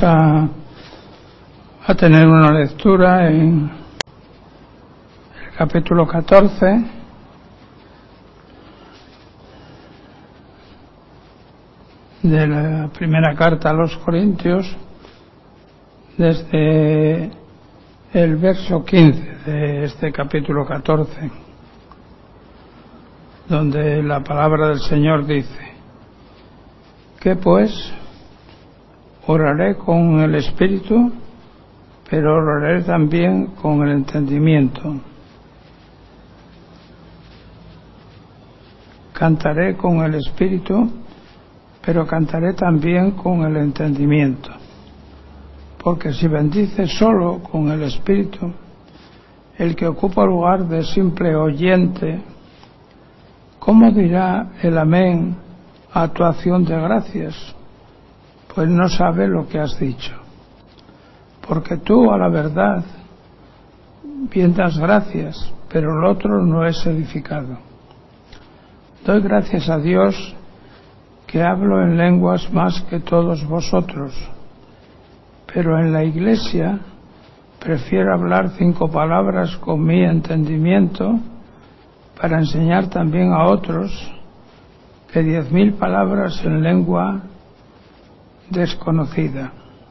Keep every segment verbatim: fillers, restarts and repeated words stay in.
a, a tener una lectura en el capítulo catorce de la primera carta a los Corintios, desde el verso quince de este capítulo catorce, donde la palabra del Señor dice: ¿qué pues? Oraré con el espíritu, pero oraré también con el entendimiento. Cantaré con el espíritu, pero cantaré también con el entendimiento. Porque si bendice solo con el espíritu, el que ocupa lugar de simple oyente, ¿cómo dirá el amén a tu acción de gracias? Pues no sabe lo que has dicho. Porque tú, a la verdad, bien das gracias, pero el otro no es edificado. Doy gracias a Dios que hablo en lenguas más que todos vosotros, pero en la iglesia prefiero hablar cinco palabras con mi entendimiento para enseñar también a otros que diez mil palabras en lengua desconocida.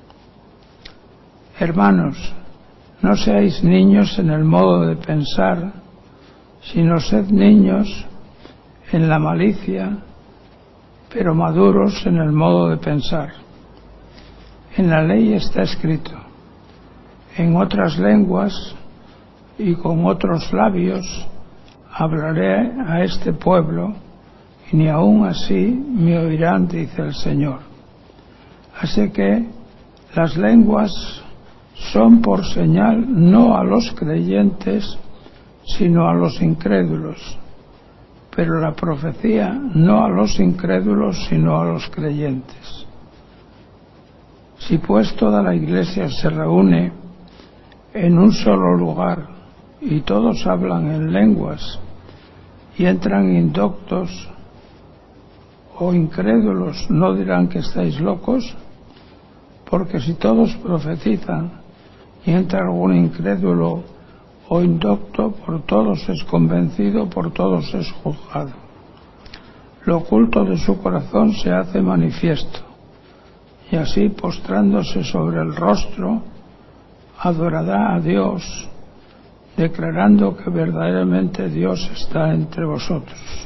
Hermanos, no seáis niños en el modo de pensar, sino sed niños en la malicia, pero maduros en el modo de pensar. En la ley está escrito: en otras lenguas y con otros labios hablaré a este pueblo, y ni aun así me oirán, dice el Señor. Así que las lenguas son por señal no a los creyentes, sino a los incrédulos, pero la profecía no a los incrédulos, sino a los creyentes. Si pues toda la iglesia se reúne en un solo lugar y todos hablan en lenguas y entran indoctos o incrédulos, ¿no dirán que estáis locos? Porque si todos profetizan y entra algún incrédulo o indocto, por todos es convencido, por todos es juzgado. Lo oculto de su corazón se hace manifiesto, y así, postrándose sobre el rostro, adorará a Dios, declarando que verdaderamente Dios está entre vosotros.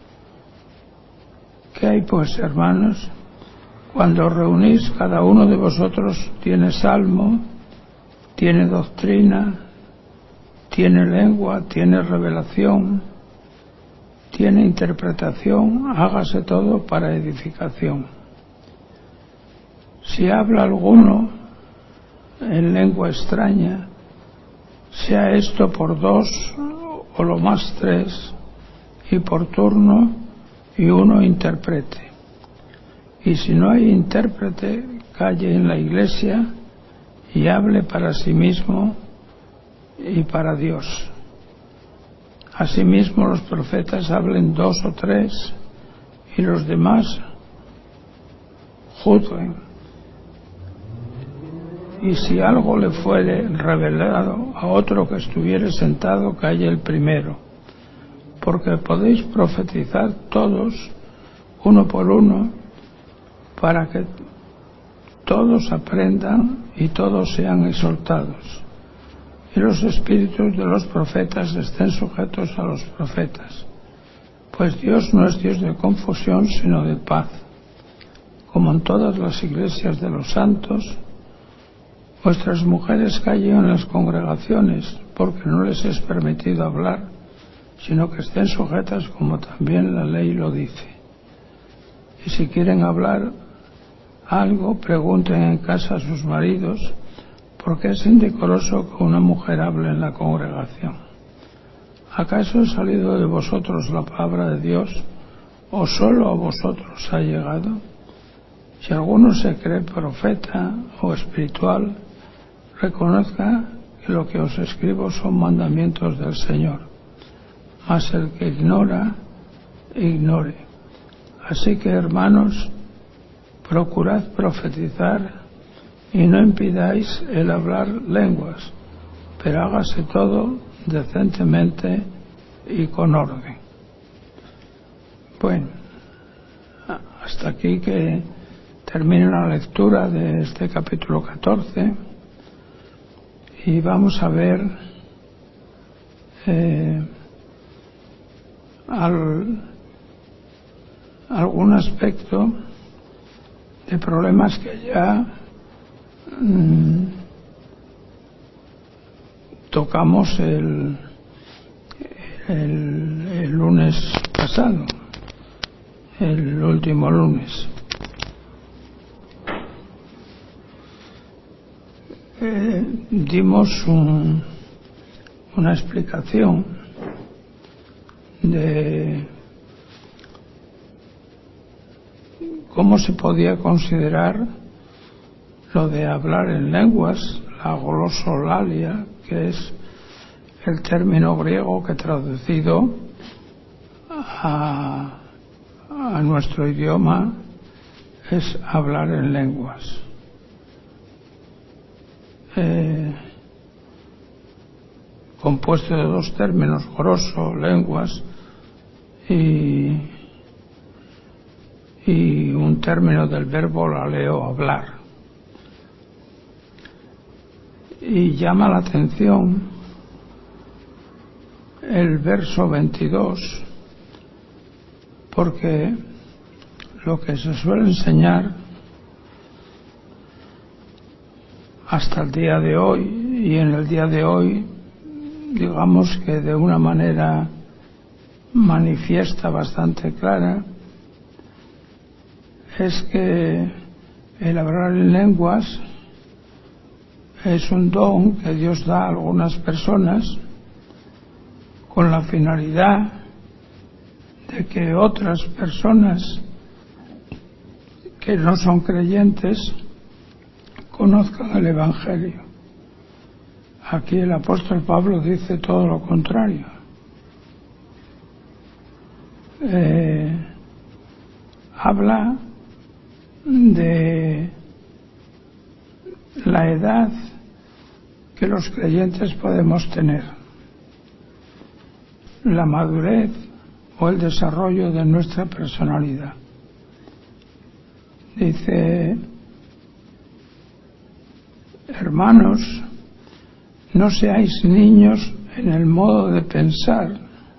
¿Qué hay pues, hermanos? Cuando os reunís, cada uno de vosotros tiene salmo, tiene doctrina, tiene lengua, tiene revelación, tiene interpretación, hágase todo para edificación. Si habla alguno en lengua extraña, sea esto por dos o lo más tres, y por turno, y uno interprete. Y si no hay intérprete, calle en la iglesia y hable para sí mismo y para Dios. Asimismo los profetas hablen dos o tres, y los demás juzguen. Y si algo le fuere revelado a otro que estuviere sentado, calle el primero. Porque podéis profetizar todos, uno por uno, para que todos aprendan y todos sean exhortados. Y los espíritus de los profetas estén sujetos a los profetas. Pues Dios no es Dios de confusión, sino de paz. Como en todas las iglesias de los santos, vuestras mujeres callen en las congregaciones, porque no les es permitido hablar, sino que estén sujetas como también la ley lo dice. Y si quieren hablar algo, pregunten en casa a sus maridos, porque es indecoroso que una mujer hable en la congregación. ¿Acaso ha salido de vosotros la palabra de Dios, o solo a vosotros ha llegado? Si alguno se cree profeta o espiritual, reconozca que lo que os escribo son mandamientos del Señor. Mas el que ignora, ignore. Así que, hermanos, procurad profetizar y no impidáis el hablar lenguas, pero hágase todo decentemente y con orden. Bueno, hasta aquí que termina la lectura de este capítulo catorce y vamos a ver eh, al, algún aspecto de problemas que ya mmm, tocamos el, el, el lunes pasado, el último lunes. Eh, dimos un, una explicación de cómo se podía considerar lo de hablar en lenguas, la glosolalia, que es el término griego que traducido a, a nuestro idioma es hablar en lenguas. Eh, compuesto de dos términos, grosso, lenguas, y, y un término del verbo laleo, hablar. Y llama la atención el verso veintidós, porque lo que se suele enseñar hasta el día de hoy, y en el día de hoy digamos que de una manera manifiesta, bastante clara, es que el hablar en lenguas es un don que Dios da a algunas personas con la finalidad de que otras personas que no son creyentes conozcan el Evangelio. Aquí el apóstol Pablo dice todo lo contrario. Eh, habla de la edad que los creyentes podemos tener, la madurez o el desarrollo de nuestra personalidad. Dice: hermanos, no seáis niños en el modo de pensar,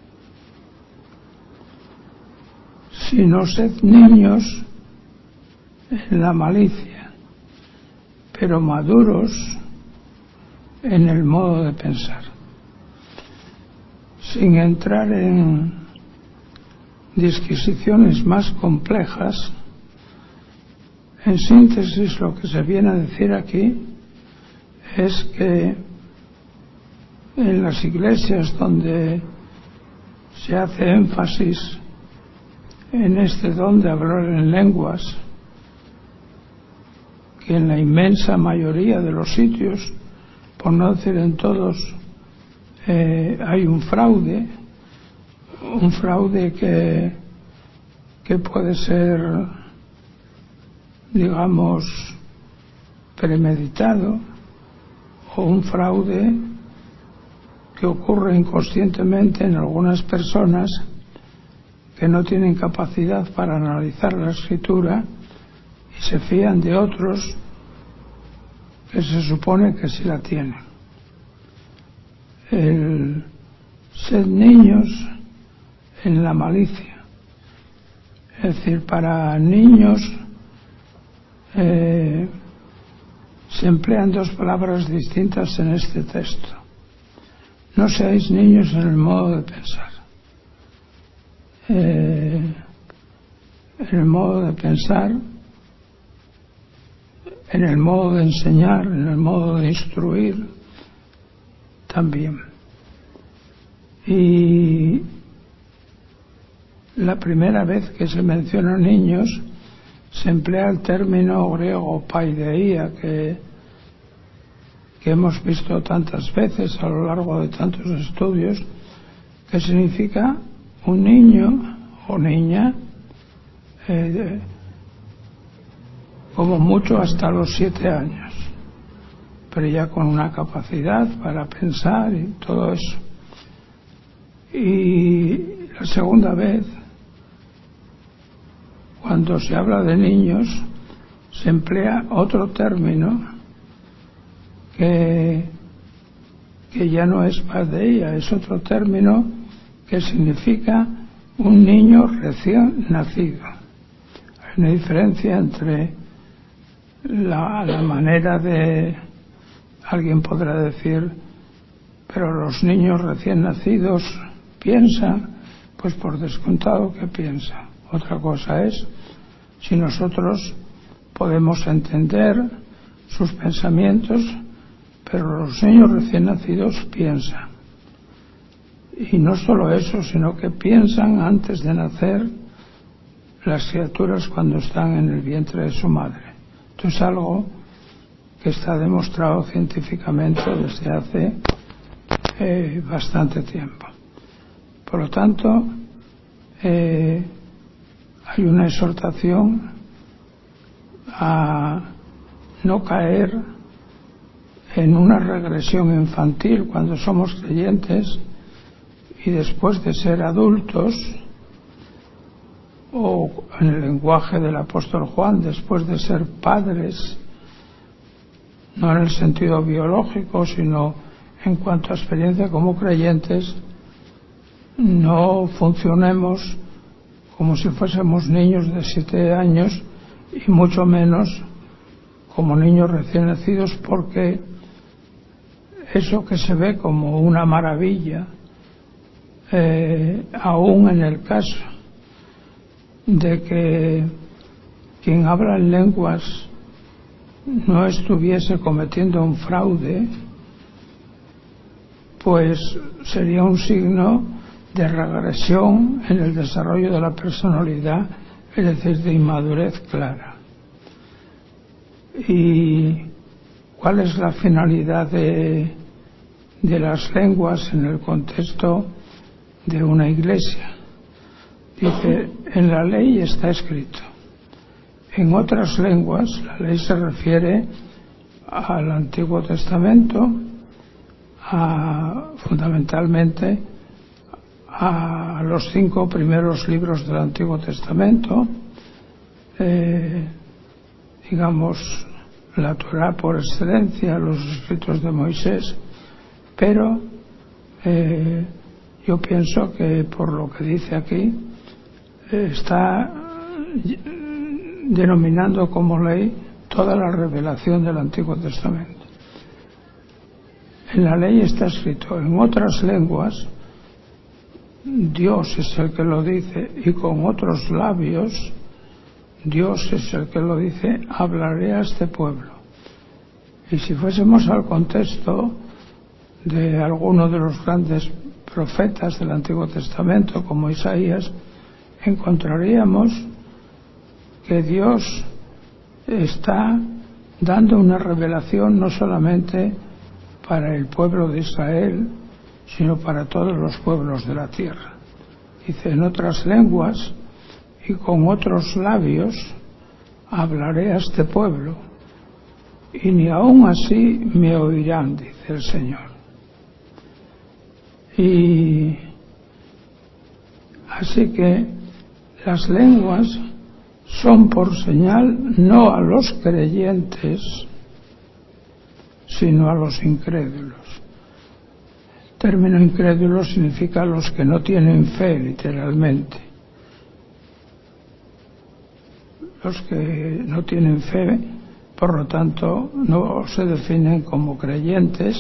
sino sed niños en la malicia, pero maduros en el modo de pensar. Sin entrar en disquisiciones más complejas, en síntesis lo que se viene a decir aquí es que en las iglesias donde se hace énfasis en este don de hablar en lenguas, que en la inmensa mayoría de los sitios, por no decir en todos, eh, hay un fraude, un fraude que, que puede ser, digamos, premeditado, o un fraude que ocurre inconscientemente en algunas personas que no tienen capacidad para analizar la escritura y se fían de otros que se supone que sí la tienen. El ser niños en la malicia, es decir, para niños eh, se emplean dos palabras distintas en este texto. No seáis niños en el modo de pensar. Eh, en el modo de pensar, en el modo de enseñar, en el modo de instruir, también. Y la primera vez que se mencionan niños se emplea el término griego paideia, que, que hemos visto tantas veces a lo largo de tantos estudios, que significa un niño o niña, eh, como mucho hasta los siete años. pero ya con una capacidad para pensar y todo eso. Y la segunda vez, cuando se habla de niños, se emplea otro término que, que ya no es más de ella, es otro término que significa un niño recién nacido. Hay una diferencia entre la, la manera de... Alguien podrá decir, pero los niños recién nacidos piensan, pues por descontado que piensan. Otra cosa es si nosotros podemos entender sus pensamientos, pero los niños recién nacidos piensan. Y no solo eso, sino que piensan antes de nacer las criaturas cuando están en el vientre de su madre. Esto es algo que está demostrado científicamente desde hace eh, bastante tiempo. Por lo tanto, eh, hay una exhortación a no caer en una regresión infantil cuando somos creyentes y después de ser adultos, o en el lenguaje del apóstol Juan, después de ser padres, no en el sentido biológico, sino en cuanto a experiencia como creyentes, no funcionemos como si fuésemos niños de siete años y mucho menos como niños recién nacidos, porque eso que se ve como una maravilla, eh, aún en el caso de que quien habla en lenguas no estuviese cometiendo un fraude, pues sería un signo de regresión en el desarrollo de la personalidad, es decir, de inmadurez clara. ¿Y cuál es la finalidad de, de las lenguas en el contexto de una iglesia? Dice, en la ley está escrito. En otras lenguas, la ley se refiere al Antiguo Testamento, a, fundamentalmente a los cinco primeros libros del Antiguo Testamento, eh, digamos, la Torá por excelencia, los escritos de Moisés, pero eh, yo pienso que por lo que dice aquí, eh, está denominando como ley toda la revelación del Antiguo Testamento. En la ley está escrito, en otras lenguas Dios es el que lo dice, y con otros labios Dios es el que lo dice, hablaré a este pueblo. Y si fuésemos al contexto de alguno de los grandes profetas del Antiguo Testamento, como Isaías, encontraríamos que Dios está dando una revelación no solamente para el pueblo de Israel, sino para todos los pueblos de la tierra. Dice, en otras lenguas y con otros labios hablaré a este pueblo, y ni aun así me oirán, dice el Señor. Y así que las lenguas son por señal no a los creyentes, sino a los incrédulos. El término incrédulo significa los que no tienen fe, literalmente. Los que no tienen fe, por lo tanto, no se definen como creyentes,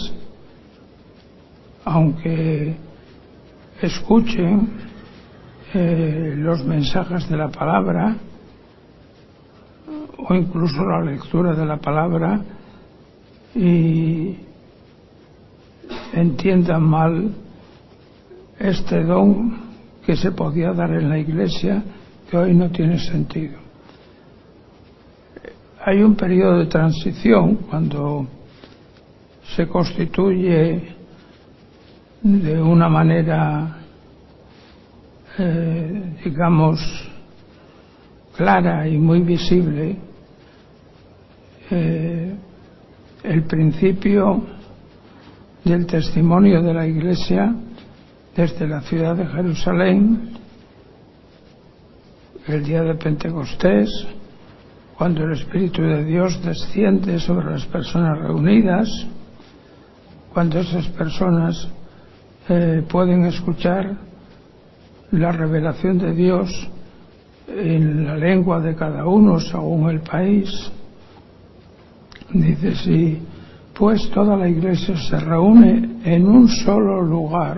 aunque escuchen eh, los mensajes de la palabra, o incluso la lectura de la palabra, y entiendan mal este don que se podía dar en la Iglesia, que hoy no tiene sentido. Hay un periodo de transición cuando se constituye de una manera, eh, digamos, clara y muy visible eh, el principio del testimonio de la Iglesia desde la ciudad de Jerusalén, el día de Pentecostés, cuando el Espíritu de Dios desciende sobre las personas reunidas, cuando esas personas eh, pueden escuchar la revelación de Dios en la lengua de cada uno según el país. Dice, si pues toda la Iglesia se reúne en un solo lugar.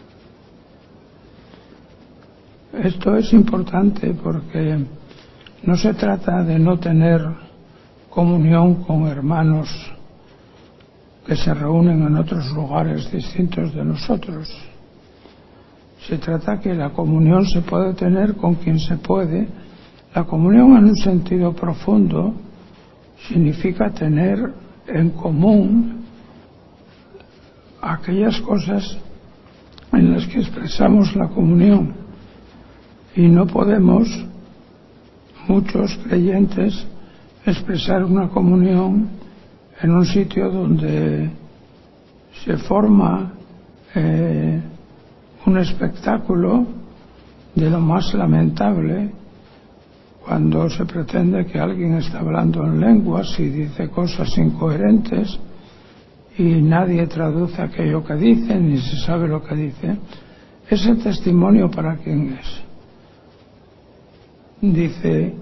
Esto es importante porque no se trata de no tener comunión con hermanos que se reúnen en otros lugares distintos de nosotros. Se trata que la comunión se puede tener con quien se puede. La comunión en un sentido profundo significa tener en común aquellas cosas en las que expresamos la comunión. Y no podemos, muchos creyentes, expresar una comunión en un sitio donde se forma eh, un espectáculo de lo más lamentable, cuando se pretende que alguien está hablando en lenguas y dice cosas incoherentes y nadie traduce aquello que dice ni se sabe lo que dice. ¿Ese testimonio para quién es? Dice,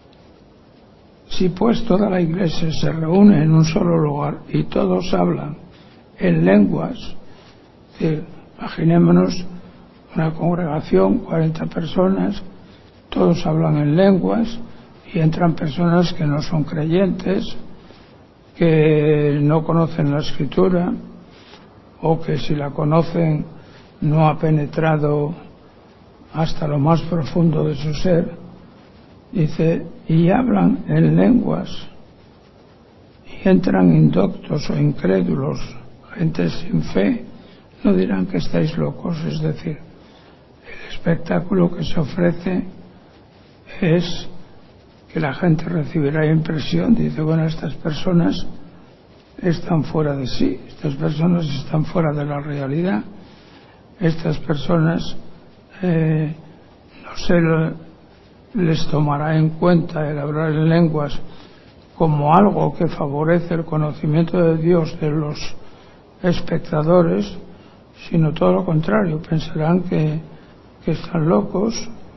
si pues toda la Iglesia se reúne en un solo lugar y todos hablan en lenguas, es decir, imaginémonos una congregación, cuarenta personas, todos hablan en lenguas y entran personas que no son creyentes, que no conocen la Escritura o que si la conocen no ha penetrado hasta lo más profundo de su ser. Dice, y hablan en lenguas y entran indoctos o incrédulos, gente sin fe, no dirán que estáis locos. Es decir, el espectáculo que se ofrece es que la gente recibirá impresión, dice, bueno, estas personas están fuera de sí, estas personas están fuera de la realidad, estas personas eh, no se les tomará en cuenta el hablar en lenguas como algo que favorece el conocimiento de Dios de los espectadores, sino todo lo contrario, pensarán que, que están locos,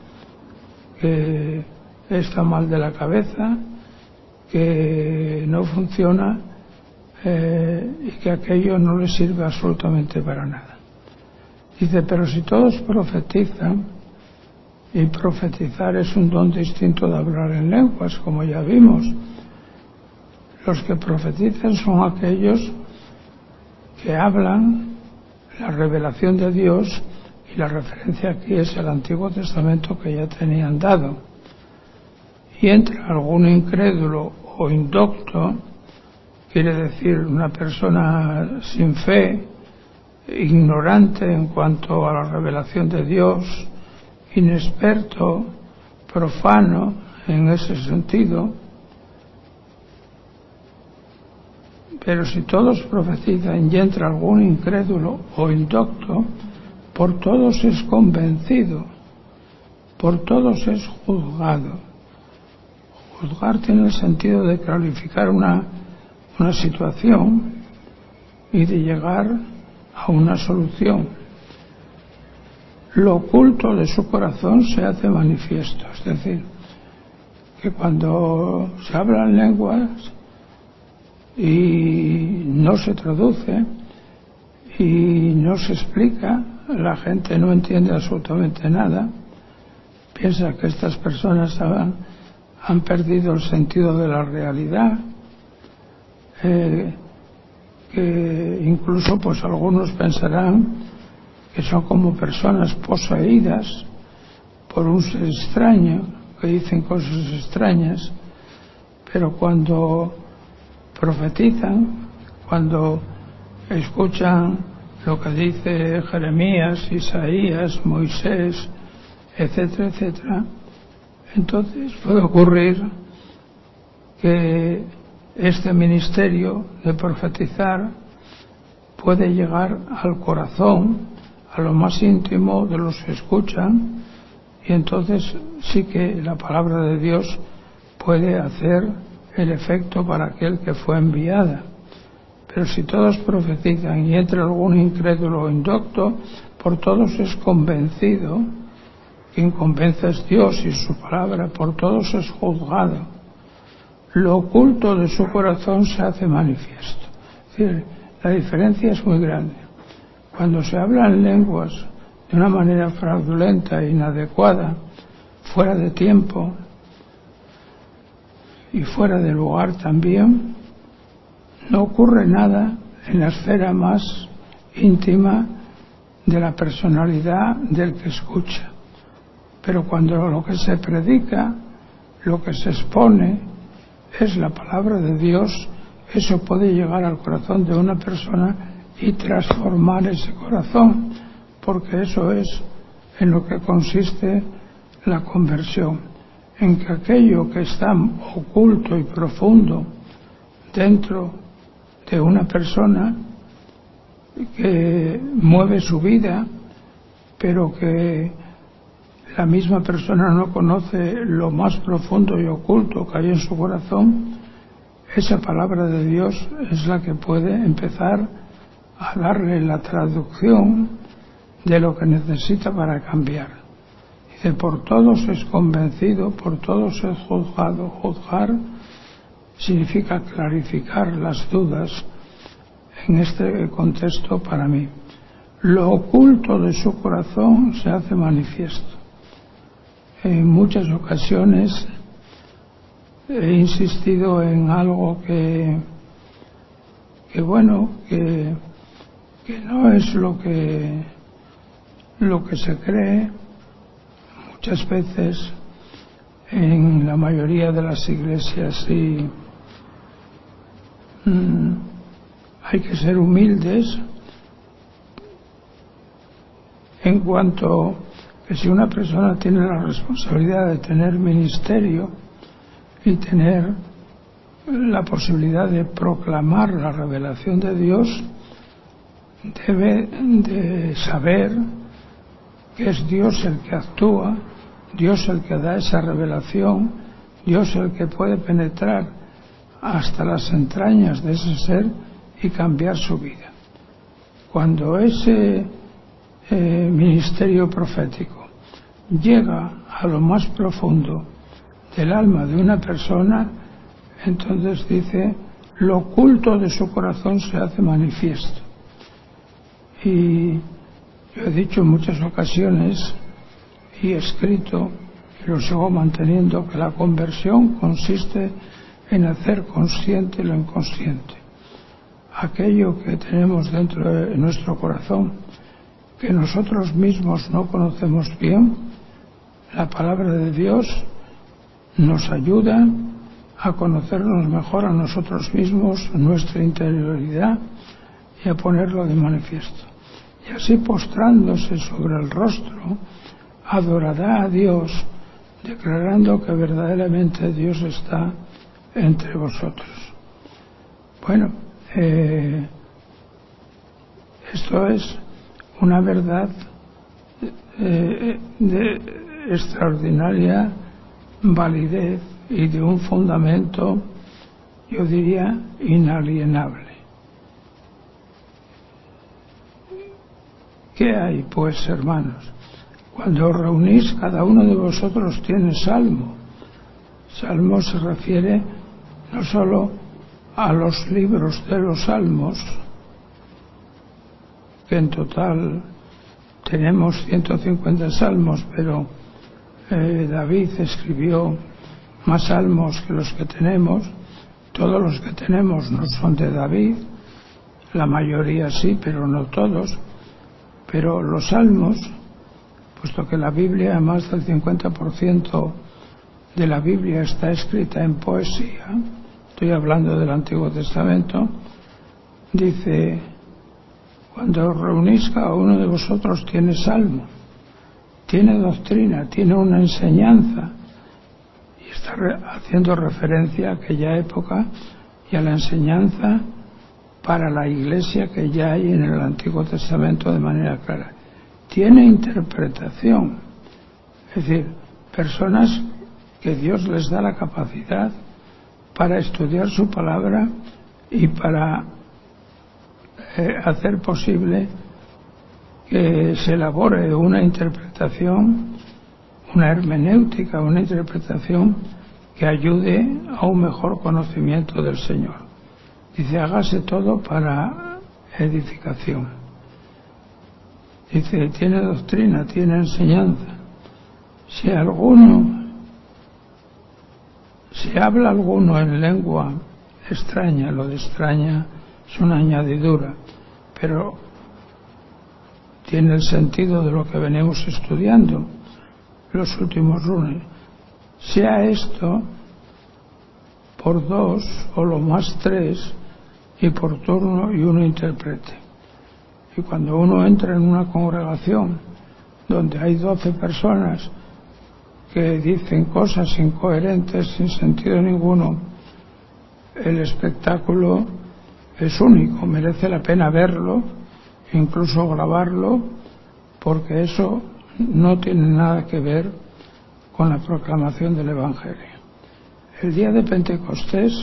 que está mal de la cabeza, que no funciona eh, y que aquello no les sirve absolutamente para nada. Dice, pero si todos profetizan, y profetizar es un don distinto de hablar en lenguas, como ya vimos, los que profetizan son aquellos que hablan la revelación de Dios, y la referencia aquí es el Antiguo Testamento que ya tenían dado. Y entra algún incrédulo o indocto, quiere decir una persona sin fe, ignorante en cuanto a la revelación de Dios, inexperto, profano en ese sentido. Pero si todos profetizan y entra algún incrédulo o indocto, por todos es convencido, por todos es juzgado. Juzgar tiene el sentido de clarificar una, una situación y de llegar a una solución. Lo oculto de su corazón se hace manifiesto, es decir, que cuando se hablan lenguas y no se traduce y no se explica, la gente no entiende absolutamente nada, piensa que estas personas han, han perdido el sentido de la realidad, eh, que incluso pues algunos pensarán que son como personas poseídas por un ser extraño, que dicen cosas extrañas, pero cuando profetizan, cuando escuchan lo que dice Jeremías, Isaías, Moisés, etcétera, etcétera, entonces puede ocurrir que este ministerio de profetizar puede llegar al corazón, a lo más íntimo de los que escuchan, y entonces sí que la palabra de Dios puede hacer el efecto para aquel que fue enviada. Pero si todos profetizan y entra algún incrédulo o indocto, por todos es convencido. Quien convence es Dios y su palabra, por todos es juzgado. Lo oculto de su corazón se hace manifiesto. Es decir, la diferencia es muy grande. Cuando se habla en lenguas de una manera fraudulenta e inadecuada, fuera de tiempo y fuera de lugar también, no ocurre nada en la esfera más íntima de la personalidad del que escucha. Pero cuando lo que se predica, lo que se expone, es la palabra de Dios, eso puede llegar al corazón de una persona y transformar ese corazón, porque eso es en lo que consiste la conversión, en que aquello que está oculto y profundo dentro de una persona que mueve su vida, pero que la misma persona no conoce lo más profundo y oculto que hay en su corazón, esa palabra de Dios es la que puede empezar a darle la traducción de lo que necesita para cambiar. Dice, por todos es convencido, por todos es juzgado. Juzgar significa clarificar las dudas en este contexto para mí. Lo oculto de su corazón se hace manifiesto. En muchas ocasiones he insistido en algo que, que bueno, que, que no es lo que, lo que se cree. Muchas veces en la mayoría de las iglesias y mmm, hay que ser humildes en cuanto que si una persona tiene la responsabilidad de tener ministerio y tener la posibilidad de proclamar la revelación de Dios, debe de saber que es Dios el que actúa, Dios el que da esa revelación, Dios el que puede penetrar hasta las entrañas de ese ser y cambiar su vida. Cuando ese eh, ministerio profético llega a lo más profundo del alma de una persona, entonces dice, lo oculto de su corazón se hace manifiesto. Y yo he dicho en muchas ocasiones y he escrito, y lo sigo manteniendo, que la conversión consiste en hacer consciente lo inconsciente. Aquello que tenemos dentro de nuestro corazón, que nosotros mismos no conocemos bien, la palabra de Dios nos ayuda a conocernos mejor a nosotros mismos, nuestra interioridad, y a ponerlo de manifiesto. Y así, postrándose sobre el rostro, adorará a Dios, declarando que verdaderamente Dios está entre vosotros. Bueno, eh, esto es una verdad eh, de extraordinaria validez y de un fundamento, yo diría, inalienable. ¿Qué hay, pues, hermanos? Cuando os reunís, cada uno de vosotros tiene salmo. Salmo se refiere no solo a los libros de los salmos, que en total tenemos ciento cincuenta salmos, pero eh, David escribió más salmos que los que tenemos. Todos los que tenemos no son de David, la mayoría sí, pero no todos. Pero los salmos, puesto que la Biblia, más del cincuenta por ciento de la Biblia está escrita en poesía, estoy hablando del Antiguo Testamento, dice, cuando os reunís, cada uno de vosotros tiene salmo, tiene doctrina, tiene una enseñanza, y está re- haciendo referencia a aquella época y a la enseñanza para la Iglesia que ya hay en el Antiguo Testamento de manera clara. Tiene interpretación, es decir, personas que Dios les da la capacidad para estudiar su palabra y para eh, hacer posible que se elabore una interpretación, una hermenéutica, una interpretación que ayude a un mejor conocimiento del Señor. Dice, hágase todo para edificación. Dice, tiene doctrina, tiene enseñanza. Si alguno, si habla alguno en lengua extraña, lo de extraña es una añadidura, pero tiene el sentido de lo que venimos estudiando los últimos lunes. Sea esto por dos o lo más tres y por turno y uno interprete. Y cuando uno entra en una congregación donde hay doce personas que dicen cosas incoherentes sin sentido ninguno, el espectáculo es único, merece la pena verlo, incluso grabarlo, porque eso no tiene nada que ver con la proclamación del Evangelio. El día de Pentecostés,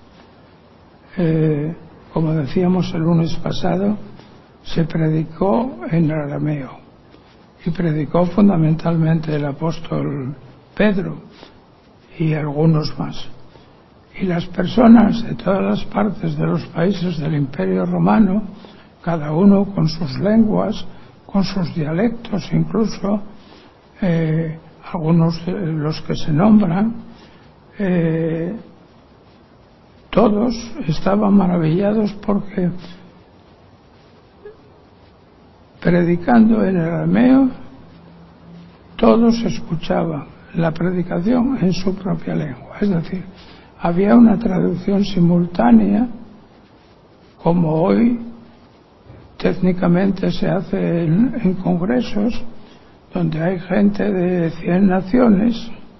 eh, como decíamos el lunes pasado, se predicó en arameo y predicó fundamentalmente el apóstol Pedro y algunos más. Y las personas de todas las partes de los países del Imperio Romano, cada uno con sus lenguas, con sus dialectos, incluso eh, algunos de los que se nombran, eh, todos estaban maravillados porque predicando en arameo todos escuchaban la predicación en su propia lengua, es decir, había una traducción simultánea, como hoy técnicamente se hace en, en congresos donde hay gente de cien naciones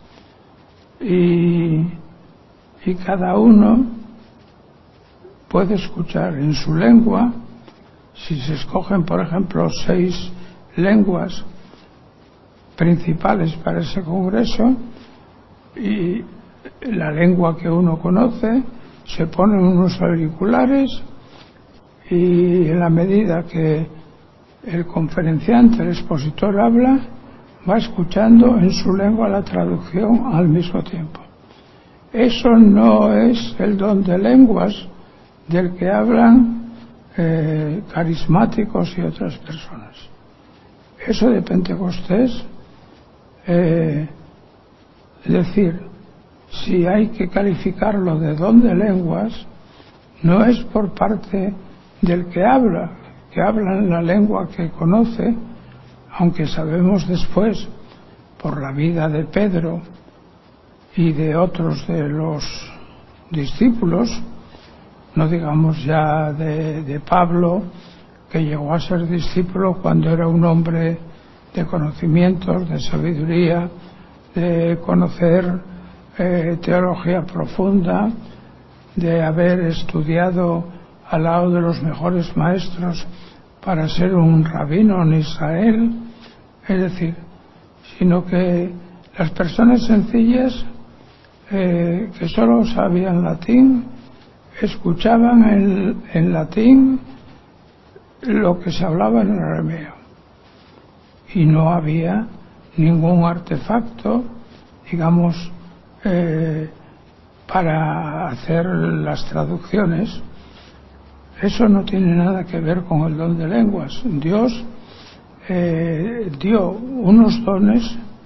y, y cada uno puede escuchar en su lengua. Si se escogen, por ejemplo, seis lenguas principales para ese congreso y la lengua que uno conoce, se ponen unos auriculares y en la medida que el conferenciante, el expositor habla, va escuchando en su lengua la traducción al mismo tiempo. Eso no es el don de lenguas del que hablan eh, carismáticos y otras personas. Eso de Pentecostés, eh, es decir, si hay que calificarlo de don de lenguas, no es por parte del que habla, que habla en la lengua que conoce, aunque sabemos después, por la vida de Pedro y de otros de los discípulos, no digamos ya de, de Pablo, que llegó a ser discípulo cuando era un hombre de conocimientos, de sabiduría, de conocer eh, teología profunda, de haber estudiado al lado de los mejores maestros para ser un rabino en Israel, es decir, sino que las personas sencillas eh, que solo sabían latín, escuchaban en, en latín lo que se hablaba en arameo y no había ningún artefacto, digamos, eh, para hacer las traducciones. Eso no tiene nada que ver con el don de lenguas. Dios eh, dio unos dones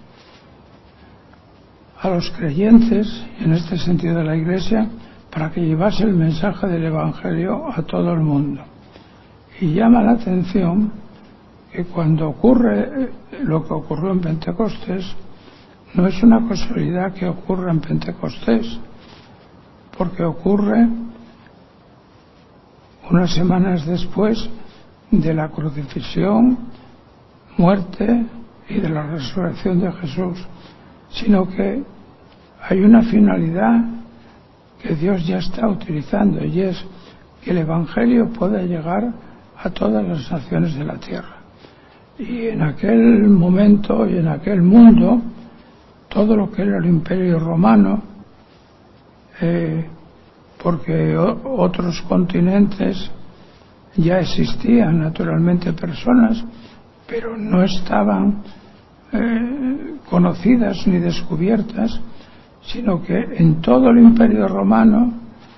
a los creyentes, en este sentido de la Iglesia, para que llevase el mensaje del Evangelio a todo el mundo. Y llama la atención que cuando ocurre lo que ocurrió en Pentecostés, no es una casualidad que ocurra en Pentecostés, porque ocurre unas semanas después de la crucifixión, muerte y de la resurrección de Jesús, sino que hay una finalidad que Dios ya está utilizando, y es que el Evangelio pueda llegar a todas las naciones de la tierra. Y en aquel momento y en aquel mundo, todo lo que era el Imperio Romano, eh, porque o, otros continentes ya existían naturalmente personas, pero no estaban eh, conocidas ni descubiertas, sino que en todo el Imperio Romano,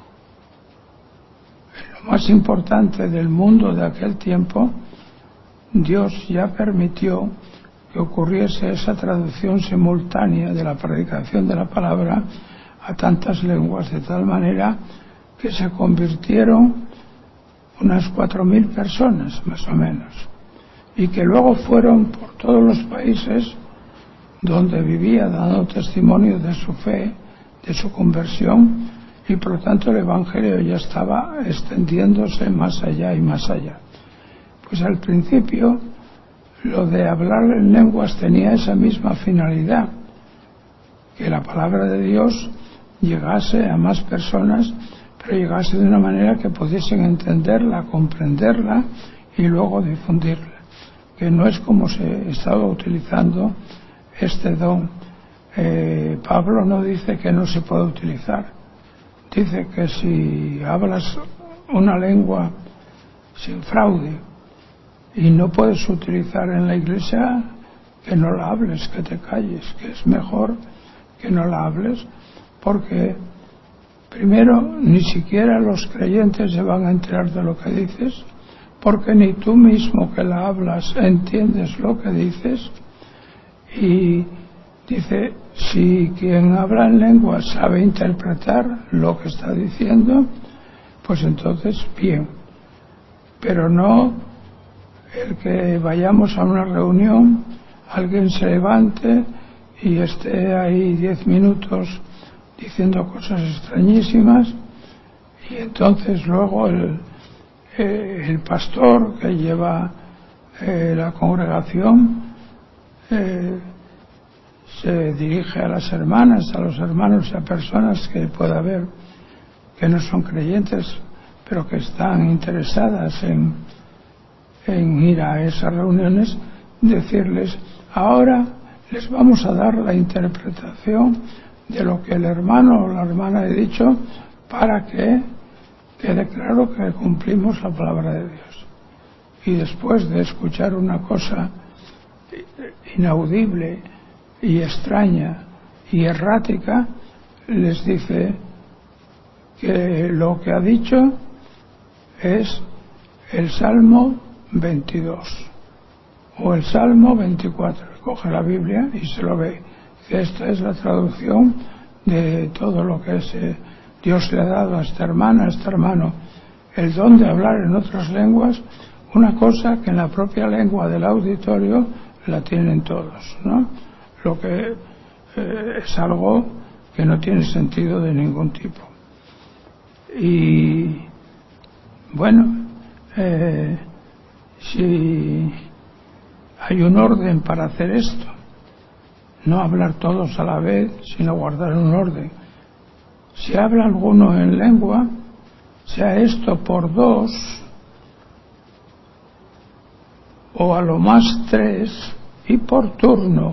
en lo más importante del mundo de aquel tiempo, Dios ya permitió que ocurriese esa traducción simultánea de la predicación de la palabra a tantas lenguas, de tal manera que se convirtieron unas cuatro mil personas, más o menos, y que luego fueron por todos los países donde vivía, dando testimonio de su fe, de su conversión, y por lo tanto el Evangelio ya estaba extendiéndose más allá y más allá. Pues al principio lo de hablar en lenguas tenía esa misma finalidad, que la palabra de Dios llegase a más personas, pero llegase de una manera que pudiesen entenderla, comprenderla y luego difundirla, que no es como se estaba utilizando este don. eh, Pablo no dice que no se pueda utilizar, dice que si hablas una lengua sin fraude y no puedes utilizar en la iglesia, que no la hables, que te calles, que es mejor que no la hables, porque primero ni siquiera los creyentes se van a enterar de lo que dices, porque ni tú mismo que la hablas entiendes lo que dices. Y dice, si quien habla en lengua sabe interpretar lo que está diciendo, pues entonces bien, pero no el que vayamos a una reunión, alguien se levante y esté ahí diez minutos diciendo cosas extrañísimas, y entonces luego el, eh, el pastor que lleva eh, la congregación eh, se dirige a las hermanas, a los hermanos y a personas que pueda haber que no son creyentes, pero que están interesadas en, en ir a esas reuniones, decirles, ahora les vamos a dar la interpretación de lo que el hermano o la hermana ha dicho, para que quede claro que cumplimos la palabra de Dios. Y después de escuchar una cosa inaudible y extraña y errática, les dice que lo que ha dicho es el Salmo veintidós o el Salmo veinticuatro. Coge la Biblia y se lo ve. Esta es la traducción de todo lo que es, eh, Dios le ha dado a esta hermana, a este hermano, el don de hablar en otras lenguas, una cosa que en la propia lengua del auditorio la tienen todos, ¿no? Lo que eh, es algo que no tiene sentido de ningún tipo. Y bueno, eh, si hay un orden para hacer esto, no hablar todos a la vez, sino guardar un orden. Si habla alguno en lengua, sea esto por dos o a lo más tres, y por turno,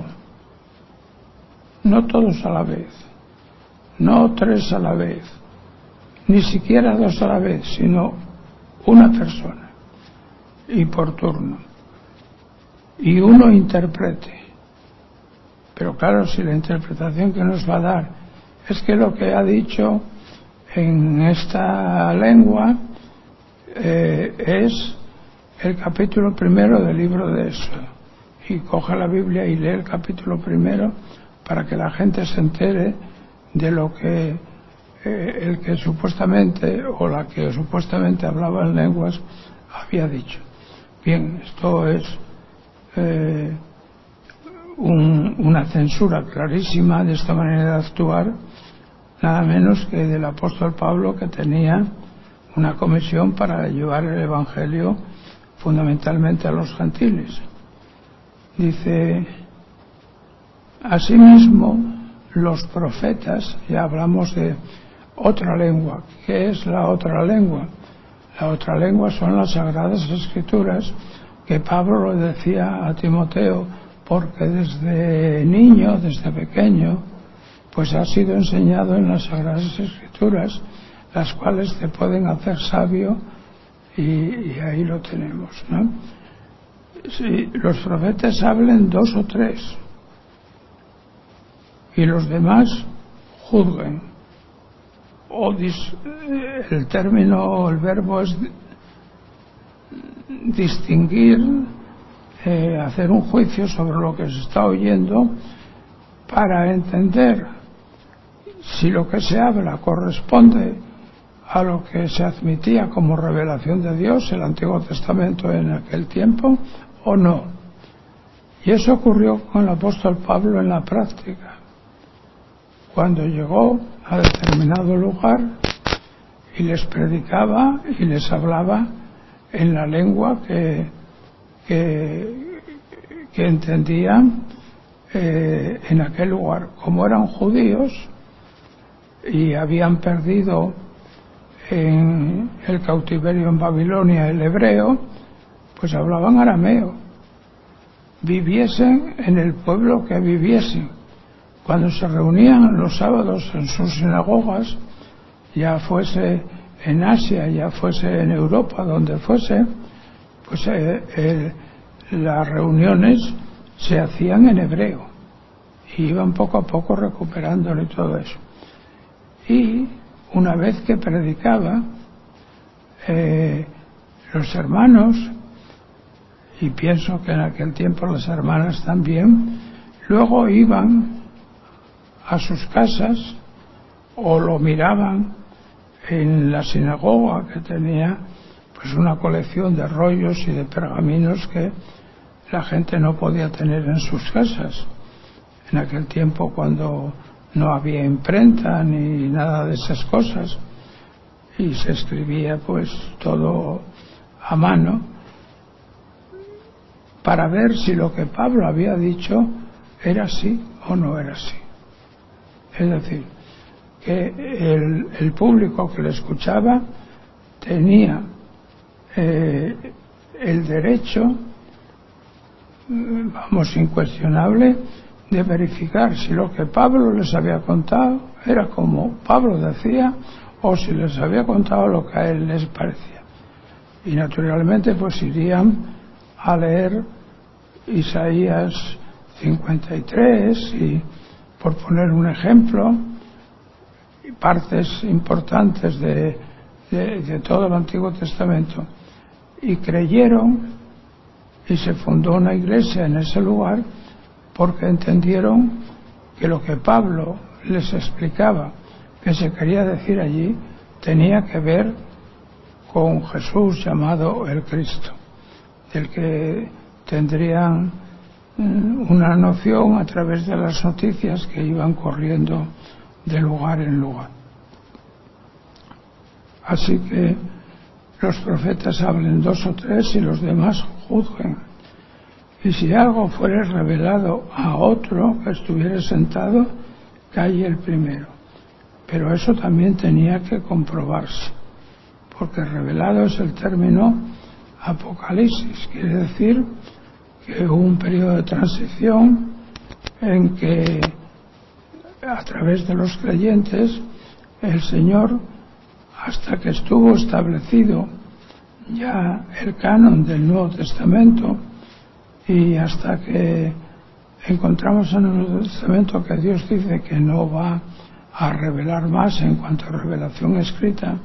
no todos a la vez, no tres a la vez, ni siquiera dos a la vez, sino una persona, y por turno, y uno interprete. Pero claro, si la interpretación que nos va a dar es que lo que ha dicho en esta lengua eh, es el capítulo primero del libro de Éxodo, y coge la Biblia y lee el capítulo primero para que la gente se entere de lo que eh, el que supuestamente o la que supuestamente hablaba en lenguas había dicho. Bien, esto es eh, un, una censura clarísima de esta manera de actuar, nada menos que del apóstol Pablo, que tenía una comisión para llevar el Evangelio fundamentalmente a los gentiles. Dice, asimismo los profetas, ya hablamos de otra lengua. ¿Qué es la otra lengua? La otra lengua son las Sagradas Escrituras, que Pablo le decía a Timoteo, porque desde niño, desde pequeño, pues ha sido enseñado en las Sagradas Escrituras, las cuales te pueden hacer sabio, y, y ahí lo tenemos, ¿no? Si los profetas hablen dos o tres y los demás juzguen, o dis, el término, el verbo es distinguir, eh, hacer un juicio sobre lo que se está oyendo para entender si lo que se habla corresponde a lo que se admitía como revelación de Dios, el Antiguo Testamento en aquel tiempo, o no. Y eso ocurrió con el apóstol Pablo en la práctica. Cuando llegó a determinado lugar y les predicaba y les hablaba en la lengua que, que, que entendían eh, en aquel lugar. Como eran judíos y habían perdido en el cautiverio en Babilonia el hebreo, pues hablaban arameo, viviesen en el pueblo que viviesen. Cuando se reunían los sábados en sus sinagogas, ya fuese en Asia, ya fuese en Europa, donde fuese, pues eh, eh, las reuniones se hacían en hebreo y iban poco a poco recuperándolo y todo eso. Y una vez que predicaba, eh, los hermanos, y pienso que en aquel tiempo las hermanas también, luego iban a sus casas o lo miraban en la sinagoga, que tenía pues una colección de rollos y de pergaminos que la gente no podía tener en sus casas en aquel tiempo, cuando no había imprenta ni nada de esas cosas, y se escribía pues todo a mano, para ver si lo que Pablo había dicho era así o no era así. Es decir, que el, el público que le escuchaba tenía eh, el derecho, vamos, incuestionable, de verificar si lo que Pablo les había contado era como Pablo decía, o si les había contado lo que a él les parecía. Y naturalmente pues irían a leer Isaías cincuenta y tres y, por poner un ejemplo, partes importantes de, de, de todo el Antiguo Testamento, y creyeron, y se fundó una iglesia en ese lugar, porque entendieron que lo que Pablo les explicaba que se quería decir allí tenía que ver con Jesús llamado el Cristo, del que tendrían una noción a través de las noticias que iban corriendo de lugar en lugar. Así que los profetas hablen dos o tres y los demás juzguen. Y si algo fuere revelado a otro que estuviera sentado, calle el primero. Pero eso también tenía que comprobarse, porque revelado es el término apocalipsis, quiere decir que hubo un periodo de transición en que a través de los creyentes el Señor, hasta que estuvo establecido ya el canon del Nuevo Testamento, y hasta que encontramos en el Nuevo Testamento que Dios dice que no va a revelar más en cuanto a revelación escrita,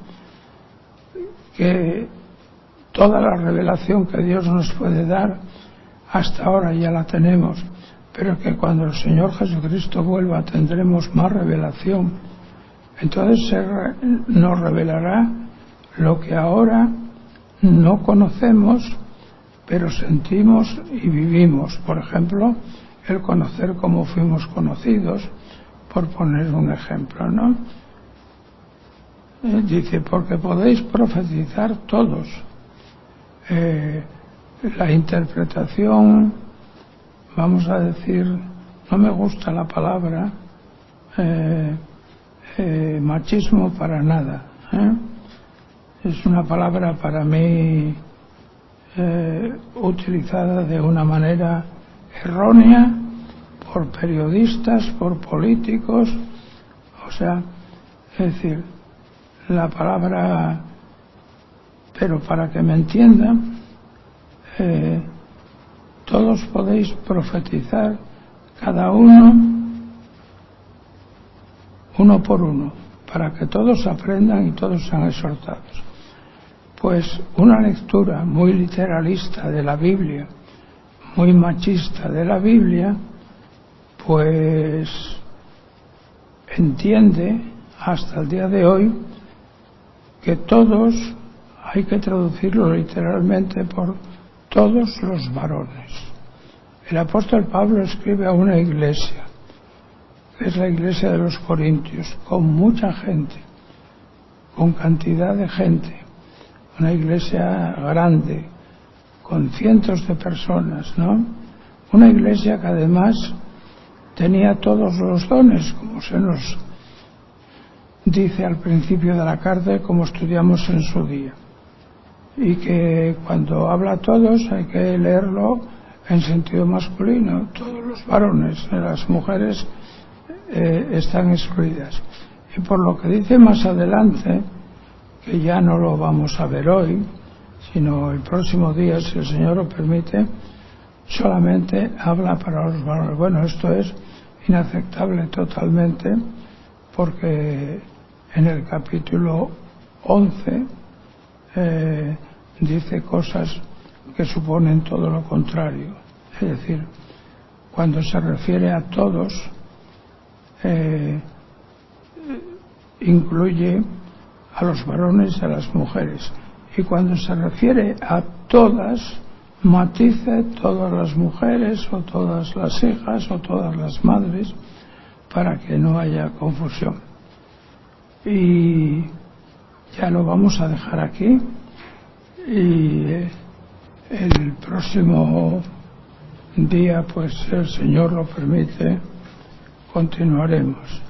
que toda la revelación que Dios nos puede dar hasta ahora ya la tenemos, pero que cuando el Señor Jesucristo vuelva tendremos más revelación. Entonces se re, nos revelará lo que ahora no conocemos, pero sentimos y vivimos. Por ejemplo, el conocer cómo fuimos conocidos, por poner un ejemplo, ¿no? Eh, dice, porque podéis profetizar todos. Eh, la interpretación, vamos a decir, no me gusta la palabra, eh, eh, machismo para nada, ¿eh? Es una palabra para mí eh, utilizada de una manera errónea por periodistas, por políticos, o sea, es decir, la palabra, pero para que me entiendan, eh, todos podéis profetizar, cada uno, uno por uno, para que todos aprendan y todos sean exhortados. Pues una lectura muy literalista de la Biblia, muy machista de la Biblia, pues entiende hasta el día de hoy que todos, hay que traducirlo literalmente por todos los varones. El apóstol Pablo escribe a una iglesia, que es la iglesia de los Corintios, con mucha gente, con cantidad de gente, una iglesia grande, con cientos de personas, ¿no? Una iglesia que además tenía todos los dones, como se nos dice al principio de la carta, como estudiamos en su día. Y que cuando habla todos hay que leerlo en sentido masculino, todos los varones, las mujeres eh, están excluidas. Y por lo que dice más adelante, que ya no lo vamos a ver hoy, sino el próximo día, si el Señor lo permite, solamente habla para los varones. Bueno, esto es inaceptable totalmente, porque en el capítulo once eh, dice cosas que suponen todo lo contrario. Es decir, cuando se refiere a todos, eh, incluye a los varones y a las mujeres, y cuando se refiere a todas, matice todas las mujeres o todas las hijas o todas las madres, para que no haya confusión. Y ya lo vamos a dejar aquí, y el próximo día, pues, si el Señor lo permite, continuaremos.